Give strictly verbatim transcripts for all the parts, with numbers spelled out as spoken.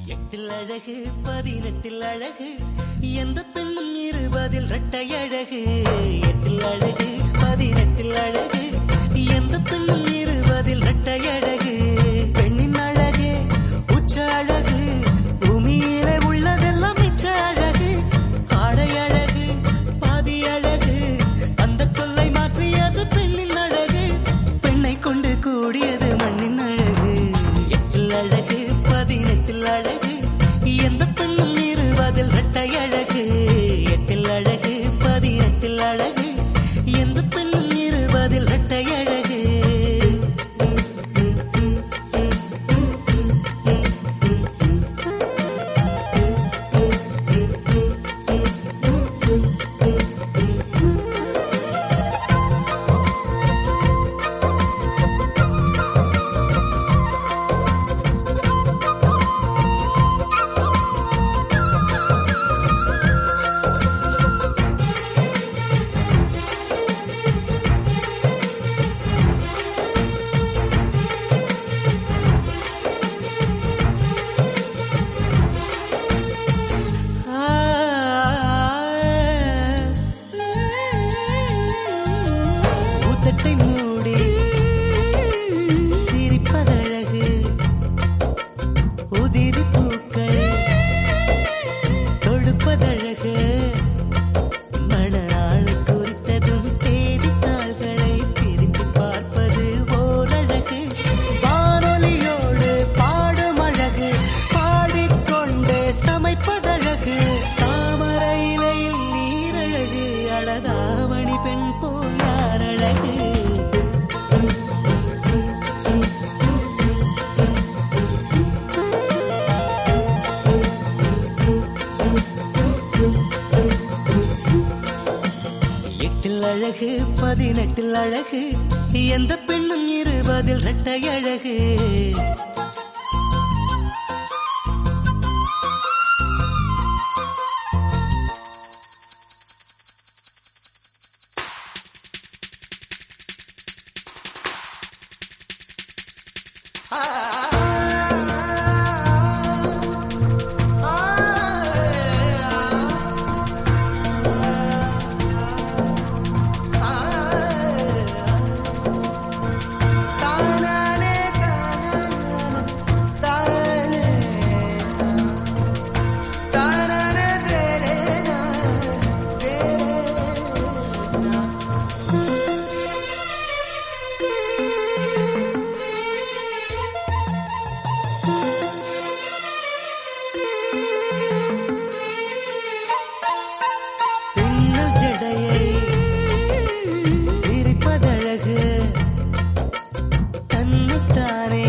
எட்டில் அழகு பதினெட்டில் அழகு எந்த பெண்ணும் இருபதில் இரட்டை அழகு. எட்டில் அழகு பதினெட்டில் அழகு எந்த பெண்ணும் இருபதில் இரட்டை அழகு. பெண்ணின் அழகே உச்ச அழகு, பூமியிலே உள்ளதெல்லாம் மிச்ச அழகு. ஆடை அழகு பாதி அழகு, அந்த சொல்லை மாற்றியது பெண்ணின் அழகு. பெண்ணை கொண்டு கூடியது மண்ணின் அழகு. எட்டில் அழகு பதினெட்டில் அழகு எந்த பெண்ணும் இருபதில் இரட்டை அழகு. எட்டில் அழகு பதினெட்டில் அழகு எந்த பெண்ணும் இருபதில் இரட்டை அழகு. ஊத்தட்டை மூடி சிரிப்பதழகு, உதிரி பூக்கள் தொடுப்பதழகு. மணநாள் குறித்ததும் தேதித்தாள்களை பிரித்து பார்ப்பது ஓரழகு. வானொலியோடு பாடும் அழகு, பாடிக்கொண்டே சமைப்பதழகு. தாமரை இலையில் நீரழகு, அழகாமணி பெண் போல் யாரழகு. எட்டில் அழகு பதினெட்டில் அழகு எந்த பெண்ணும் இருபதில் இரட்டை அழகு. பின்னல் ஜடையை விரிப்பதழகு, தன்னைத்தானே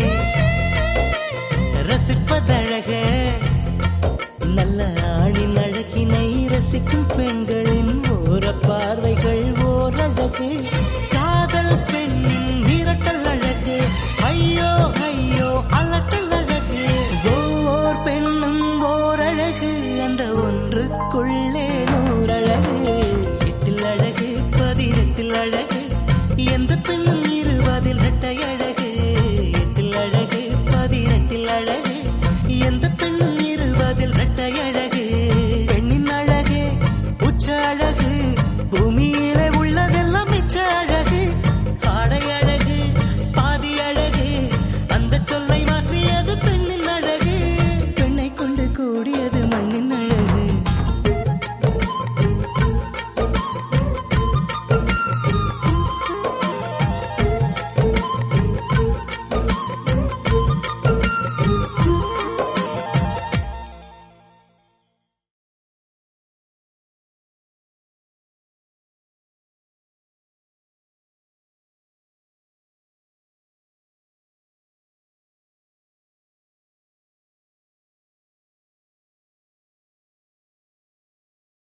ரசிப்பதழகு. நல்ல ஆணின் அழகினை ரசிக்கும் பெண்கள்